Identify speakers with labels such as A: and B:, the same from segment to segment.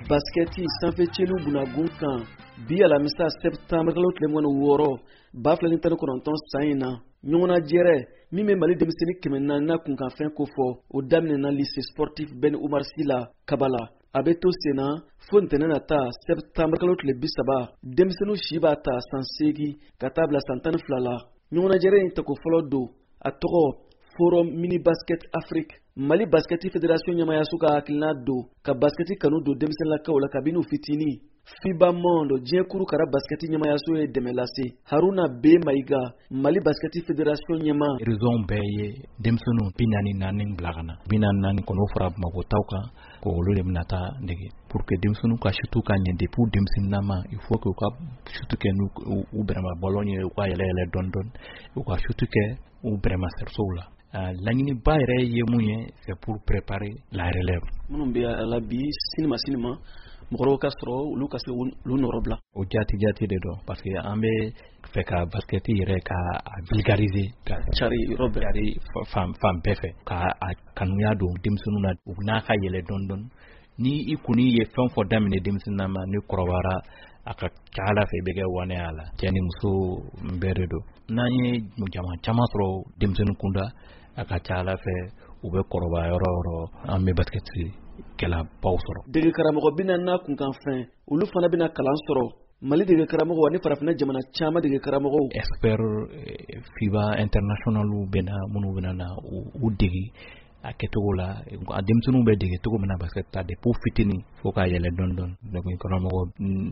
A: basketi sanfɛcilu bunagun kan bi alamisa septembre kalo tile 16 2019 san in na ɲɔgɔnna jɛrɛ min bɛ Mali denmisɛnnin 400 kunkanfɛn kofɔ o daminɛna lycée sportif Ben Umar Sy la Kabala a bɛ to sen na fo ntɛnɛn nata septembre kalo tile 30 denmisɛnninw si b'a ta san 8 ka taa bila san 12 la ɲɔgɔnna jɛrɛ in tako fɔlɔ don a tɔgɔ Forum Mini Basket Afrique. Mali Basketi Fédération ɲɛmayaso ka hakilina don ka basketi kanu don denmisɛnninlakaw la kabini u fitini. FIBA Monde diɲɛ kuru kara basketi ɲɛmayaso ye dɛmɛ lase. Haruna B. Maïga, Mali Basketi Fédération ɲɛma.
B: Raison bɛɛ ye denmisɛnninw 44 bila ka na. 44 kɔnɔ fara Bamakɔ taw kan ko olu de bɛna taa dege pour que denmisɛnninw ka chutu ka ɲɛ depuis denmisɛnninnama il faut que u ka chutu kɛ n'u bɛrɛma bɔlɔn ye u ka yɛlɛ dɔɔni u ka chutu kɛ u bɛrɛma sɛrisow la. Laɲini ba yɛrɛ ye mun ye c'est pour préparer la relève.
A: Minnu bɛ a la bi sinima mɔgɔw ka sɔrɔ olu ka se olu nɔrɔ bila.
B: O jati de don parce que an bɛ fɛ ka basketi yɛrɛ ka vulgariser ka
A: cari yɔrɔ bɛɛ
B: cari fan bɛɛ fɛ ka kanuya don denmisɛnninw na u n'a ka yɛlɛ dɔɔni ni i kɔni ye fɛn fɔ daminɛ denmisɛnninna ma ni kɔrɔbayara a ka ca Ala fɛ i bɛ kɛ waneya la cɛ ni muso bɛɛ de don n'an ye jama caman sɔrɔ denmisɛnnin kunda a ka ca Ala fɛ u bɛ kɔrɔbaya yɔrɔ an bɛ basketi kɛla baw sɔrɔ.
A: Dege karamɔgɔ 40 kunkanfɛn olu fana bɛna kalan sɔrɔ. Mali dege karamɔgɔ ani farafinna jamana caman dege karamɔgɔw.
B: Expert FIBA international bɛna minnu bɛna na u dege a kɛcogo la a denmisɛnninw bɛ dege cogo min na basketi ta depuis fitini fo ka yɛlɛ dɔɔni donc karamɔgɔ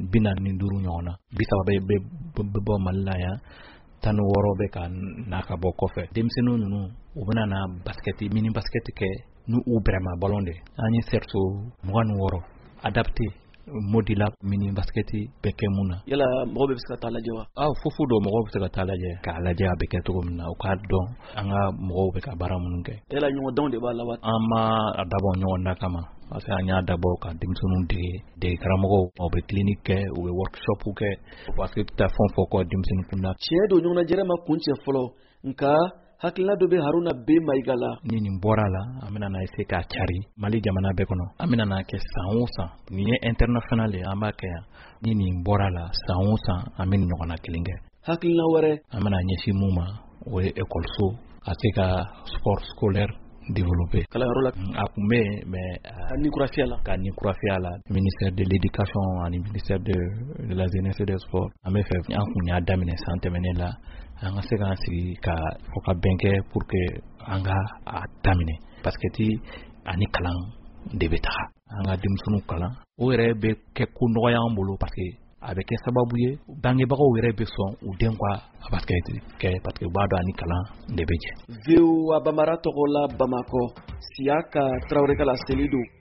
B: 45 ɲɔgɔn na 30 bɛ bɔ Mali la yan 16 bɛ ka na ka bɔ kɔfɛ denmisɛnninw ninnu u bɛna na basketi mini basketi kɛ n'u bɛrɛma ballon de an ye cerceau 26 adapté modila mini basketi bɛ kɛ mun na
A: yala mɔgɔ bɛ se ka taa lajɛ wa
B: fofu do mɔgɔ bɛ se ka taa lajɛ k'a lajɛ a bɛ kɛ cogo min na u k'a dɔn an ka mɔgɔw bɛ ka baara minnu kɛ
A: yala ɲɔgɔndanw de b'a la wa
B: an ma a dabɔ ɲɔgɔn da kama parce que an y'a dabɔ ka denmisɛnninw dege karamɔgɔw u bɛ clinique kɛ u bɛ workshop kɛ parce que ta fɛn fɔ kɔ denmisɛnnin kunda
A: tiɲɛ don ɲɔgɔnna jɛrɛ ma kun cɛ fɔlɔ nka hakilina dɔ bɛ Haruna B. Maïga la.
B: Ni nin bɔra la an bɛna na essayer k'a cari Mali jamana bɛɛ kɔnɔ an bɛna na kɛ san o san nin ye international ye an b'a kɛ yan ni nin bɔra la san o san an bɛ nin ɲɔgɔnna kelen kɛ
A: hakilina wɛrɛ
B: an bɛna ɲɛsin mun ma o ye école ka se ka sport scolaire développer
A: kalanyɔrɔ la
B: a kun bɛ yen mais ka nin kurafiya la ministère de l'éducation ani ministère de la jeunesse et des sports an bɛ fɛ an kun y'a daminɛ san tɛmɛnen la an ka se k'an sigi ka fɔ ka bɛn kɛ pour que an ka a daminɛ basketi ani kalan de bɛ taga an ka denmisɛnninw kalan o yɛrɛ bɛ kɛ ko nɔgɔya an bolo parce que a bɛ kɛ sababu ye bangebagaw yɛrɛ bɛ sɔn u den ka basketi kɛ parce que u b'a dɔn ani kalan de bɛ jɛ.
A: VOA Bambara tɔgɔ la Bamakɔ Siyaka Traoré ka la Selidu